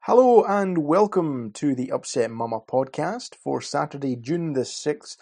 Hello and welcome to the Upset Mama podcast for Saturday, June the 6th,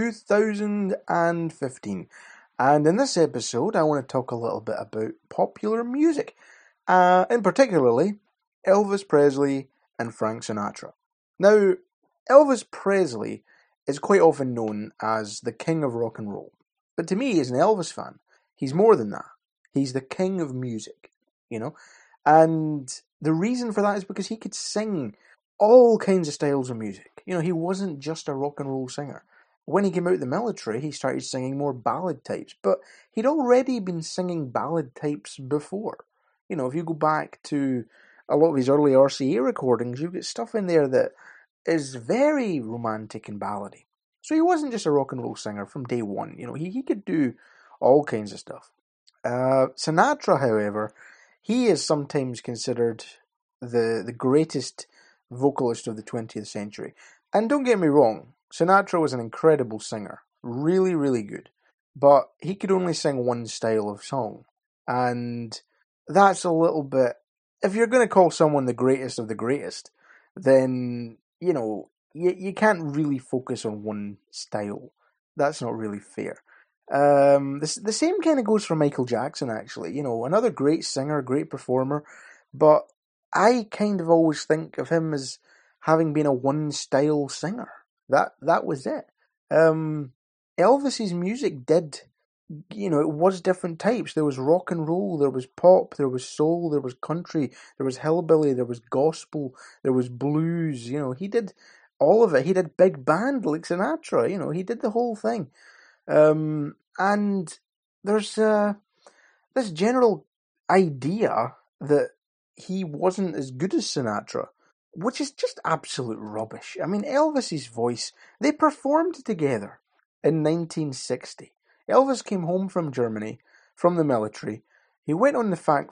2015. And in this episode, I want to talk a little bit about popular music, in particularly Elvis Presley and Frank Sinatra. Now, Elvis Presley is quite often known as the king of rock and roll. But to me, as an Elvis fan, he's more than that. He's the king of music, you know? And the reason for that is because he could sing all kinds of styles of music. He wasn't just a rock and roll singer. When he came out of the military, he started singing more ballad types, but he'd already been singing ballad types before. If you go back to a lot of his early RCA recordings, you get stuff in there that is very romantic and ballady. So he wasn't just a rock and roll singer from day one. He could do all kinds of stuff. Sinatra, however, he is sometimes considered the greatest vocalist of the 20th century. And don't get me wrong, Sinatra was an incredible singer. Really, really good. But he could only sing one style of song. And that's a little bit... If you're going to call someone the greatest of the greatest, then, you can't really focus on one style. That's not really fair. The same kind of goes for Michael Jackson, actually. Another great singer, great performer, but I kind of always think of him as having been a one-style singer. That was it. Elvis's music did, it was different types. There was rock and roll, there was pop, there was soul, there was country, there was hillbilly, there was gospel, there was blues. He did all of it. He did big band like Sinatra. He did the whole thing. And there's this general idea that he wasn't as good as Sinatra, which is just absolute rubbish. I mean, Elvis's voice, they performed together in 1960. Elvis came home from Germany, from the military. He went on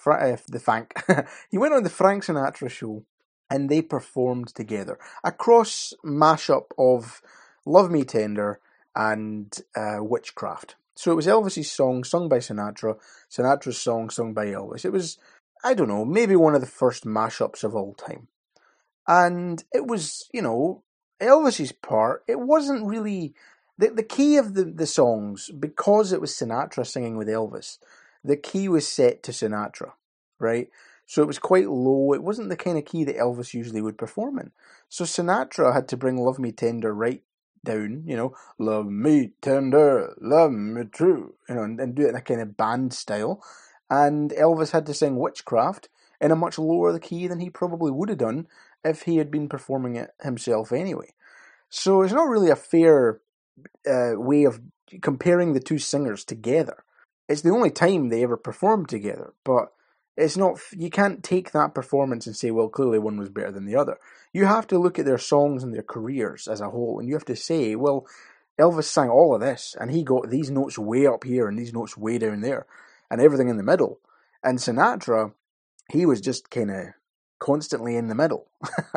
he went on the Frank Sinatra show, and they performed together. A cross mashup of Love Me Tender and Witchcraft. So it was Elvis's song sung by Sinatra, Sinatra's song sung by Elvis. It was, I don't know, maybe one of the first mashups of all time. And it was, Elvis's part, it wasn't really... The key of the songs, because it was Sinatra singing with Elvis, the key was set to Sinatra, right? So it was quite low. It wasn't the kind of key that Elvis usually would perform in. So Sinatra had to bring Love Me Tender right down, love me tender, love me true, and do it in a kind of band style. And Elvis had to sing Witchcraft in a much lower key than he probably would have done if he had been performing it himself anyway. So it's not really a fair way of comparing the two singers together. It's the only time they ever performed together, but it's not. You can't take that performance and say, well, clearly one was better than the other. You have to look at their songs and their careers as a whole, and you have to say, well, Elvis sang all of this, and he got these notes way up here and these notes way down there, and everything in the middle. And Sinatra, he was just kind of constantly in the middle,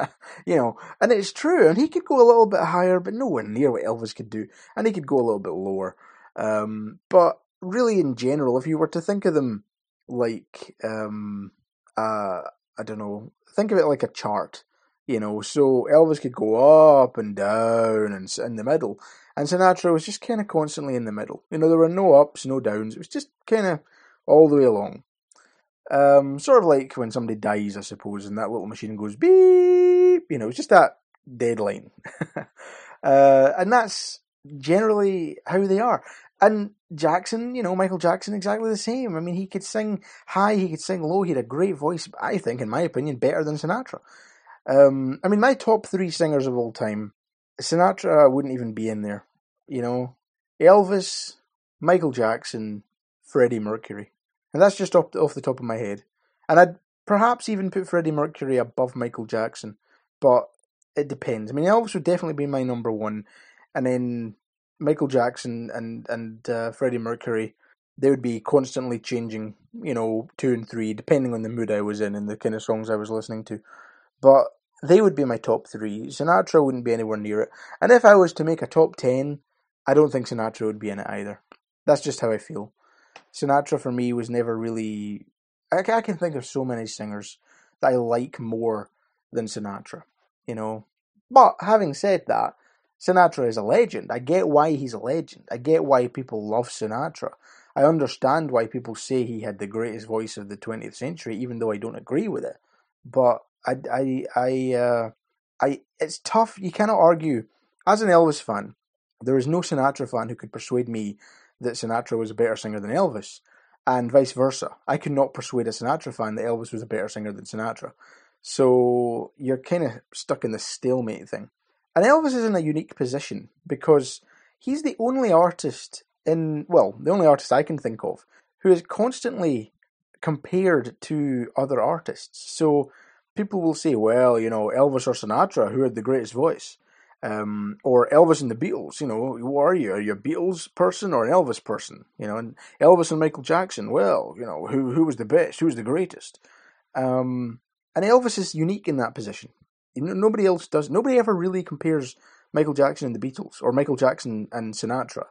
and it's true, and he could go a little bit higher, but nowhere near what Elvis could do, and he could go a little bit lower. But really, in general, if you were to think of them like, I don't know, think of it like a chart, so Elvis could go up and down and in the middle, and Sinatra was just kind of constantly in the middle. There were no ups, no downs, it was just kind of all the way along. Sort of like when somebody dies, I suppose, and that little machine goes beep, it's just that deadline. And that's generally how they are. And Jackson, Michael Jackson, exactly the same. I mean, he could sing high, he could sing low, he had a great voice, I think, in my opinion, better than Sinatra. I mean, my top three singers of all time, Sinatra wouldn't even be in there, Elvis, Michael Jackson, Freddie Mercury. And that's just off the top of my head. And I'd perhaps even put Freddie Mercury above Michael Jackson, but it depends. I mean, Elvis would definitely be my number one, and then Michael Jackson and Freddie Mercury, they would be constantly changing, 2 and 3, depending on the mood I was in and the kind of songs I was listening to. But they would be my top three. Sinatra wouldn't be anywhere near it. And if I was to make a top 10, I don't think Sinatra would be in it either. That's just how I feel. Sinatra for me was never really... I can think of so many singers that I like more than Sinatra, you know. But having said that, Sinatra is a legend. I get why he's a legend. I get why people love Sinatra. I understand why people say he had the greatest voice of the 20th century, even though I don't agree with it. But it's tough. You cannot argue. As an Elvis fan, there is no Sinatra fan who could persuade me that Sinatra was a better singer than Elvis, and vice versa. I could not persuade a Sinatra fan that Elvis was a better singer than Sinatra. So you're kind of stuck in this stalemate thing. And Elvis is in a unique position because he's the only artist the only artist I can think of who is constantly compared to other artists. So people will say, well, you know, Elvis or Sinatra, who had the greatest voice? Or Elvis and the Beatles, you know, who are you? Are you a Beatles person or an Elvis person? You know, and Elvis and Michael Jackson, well, you know, who was the best? Who was the greatest? And Elvis is unique in that position. Nobody else does. Nobody ever really compares Michael Jackson and the Beatles or Michael Jackson and Sinatra.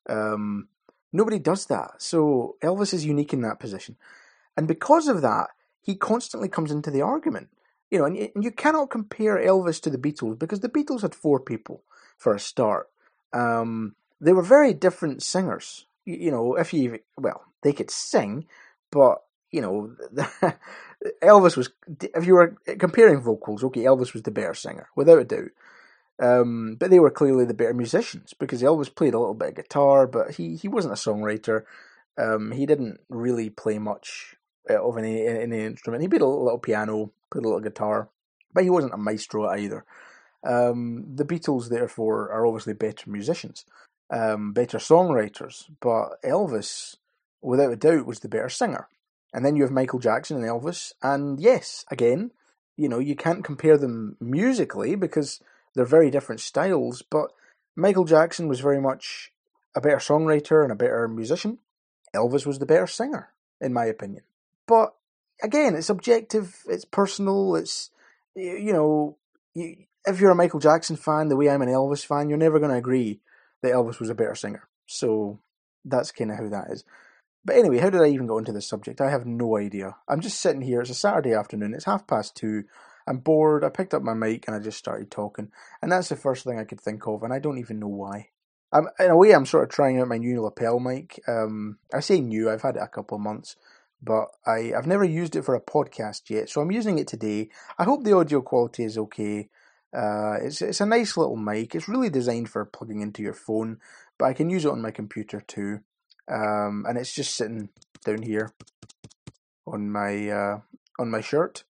Nobody does that. So Elvis is unique in that position. And because of that, he constantly comes into the argument. You know, and you cannot compare Elvis to the Beatles because the Beatles had 4 people for a start. They were very different singers. You know, they could sing, but, you know, Elvis was, if you were comparing vocals, okay, Elvis was the better singer, without a doubt. But they were clearly the better musicians because Elvis played a little bit of guitar, but he wasn't a songwriter. He didn't really play much of any instrument. He played a little piano, played a little guitar, but he wasn't a maestro either. The Beatles, therefore, are obviously better musicians, better songwriters, but Elvis, without a doubt, was the better singer. And then you have Michael Jackson and Elvis, and yes, again, you know, you can't compare them musically because they're very different styles, but Michael Jackson was very much a better songwriter and a better musician. Elvis was the better singer, in my opinion. But again, it's objective, it's personal, it's, you know, if you're a Michael Jackson fan the way I'm an Elvis fan, you're never going to agree that Elvis was a better singer. So that's kind of how that is. But anyway, how did I even go into this subject? I have no idea. I'm just sitting here, it's a Saturday afternoon, it's 2:30, I'm bored, I picked up my mic and I just started talking. And that's the first thing I could think of, and I don't even know why. In a way, I'm sort of trying out my new lapel mic. I say new, I've had it a couple of months, but I've never used it for a podcast yet, so I'm using it today. I hope the audio quality is okay. It's a nice little mic. It's really designed for plugging into your phone, but I can use it on my computer too. And it's just sitting down here on my shirt,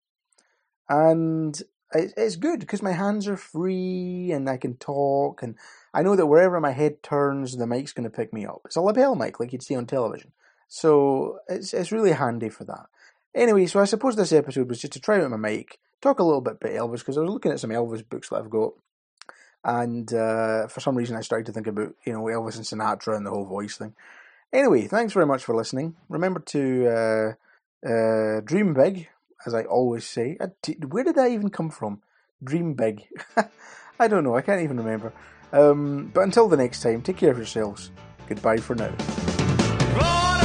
and it's good because my hands are free and I can talk, and I know that wherever my head turns, the mic's going to pick me up. It's a lapel mic like you'd see on television, so it's really handy for that. Anyway, so I suppose this episode was just to try out my mic, talk a little bit about Elvis, because I was looking at some Elvis books that I've got, and for some reason I started to think about, you know, Elvis and Sinatra and the whole voice thing. Anyway, thanks very much for listening. Remember to dream big, as I always say. Where did that even come from? Dream big. I don't know, I can't even remember. But until the next time, take care of yourselves. Goodbye for now.